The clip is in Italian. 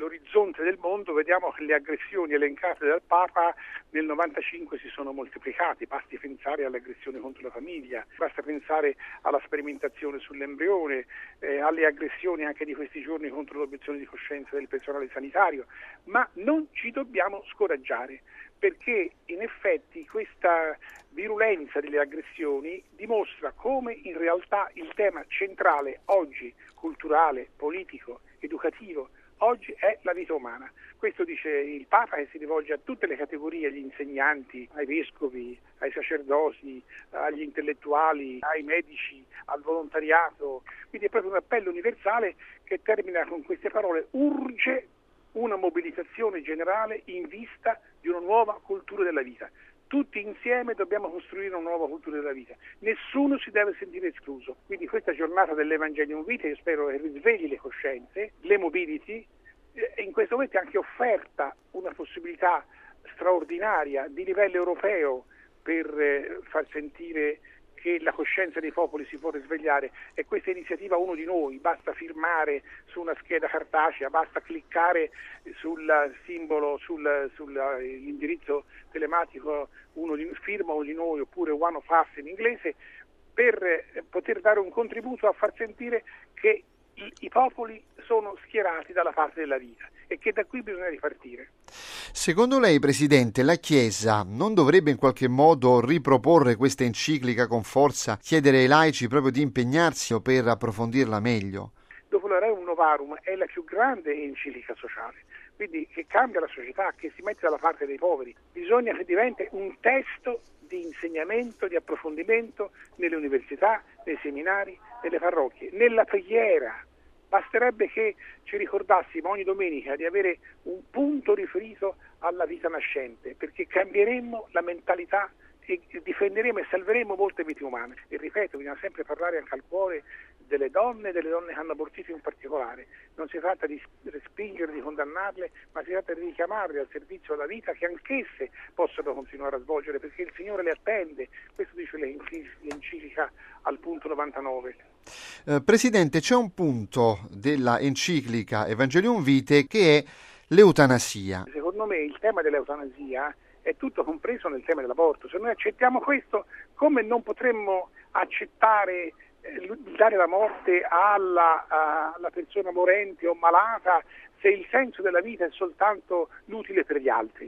l'orizzonte del mondo vediamo che le aggressioni elencate dal Papa nel 95 si sono moltiplicate. Basti pensare alle aggressioni contro la famiglia, basta pensare alla sperimentazione sull'embrione, alle aggressioni anche di questi giorni contro l'obiezione di coscienza del personale sanitario, ma non ci dobbiamo scoraggiare, perché in effetti questa virulenza delle aggressioni dimostra come in realtà il tema centrale oggi, culturale, politico, educativo, oggi è la vita umana. Questo dice il Papa, che si rivolge a tutte le categorie, agli insegnanti, ai vescovi, ai sacerdoti, agli intellettuali, ai medici, al volontariato. Quindi è proprio un appello universale che termina con queste parole: urge una mobilitazione generale in vista di una nuova cultura della vita. Tutti insieme dobbiamo costruire una nuova cultura della vita. Nessuno si deve sentire escluso. Quindi questa giornata dell'Evangelium Vitae, io spero che risvegli le coscienze, le mobiliti, e in questo momento è anche offerta una possibilità straordinaria di livello europeo per far sentire che la coscienza dei popoli si può risvegliare. E questa iniziativa Uno di Noi, basta firmare su una scheda cartacea, basta cliccare sul simbolo, sull'indirizzo telematico firma Uno di Noi, oppure One of Us in inglese, per poter dare un contributo a far sentire che i popoli sono schierati dalla parte della vita e che da qui bisogna ripartire. Secondo lei, Presidente, la Chiesa non dovrebbe in qualche modo riproporre questa enciclica con forza, chiedere ai laici proprio di impegnarsi per approfondirla meglio? Dopo la Rerum Novarum è la più grande enciclica sociale, quindi che cambia la società, che si mette dalla parte dei poveri. Bisogna che diventi un testo di insegnamento, di approfondimento nelle università, nei seminari, nelle parrocchie, nella preghiera. Basterebbe che ci ricordassimo ogni domenica di avere un punto riferito alla vita nascente, perché cambieremmo la mentalità e difenderemo e salveremo molte vite umane. E ripeto, bisogna sempre parlare anche al cuore delle donne che hanno abortito in particolare. Non si tratta di respingere, di condannarle, ma si tratta di richiamarle al servizio della vita, che anch'esse possono continuare a svolgere, perché il Signore le attende. Questo dice l'enciclica al punto 99. Presidente, c'è un punto della enciclica Evangelium Vitae che è l'eutanasia. Secondo me il tema dell'eutanasia è tutto compreso nel tema dell'aborto. Se noi accettiamo questo, come non potremmo accettare dare la morte alla persona morente o malata, se il senso della vita è soltanto l'utile per gli altri?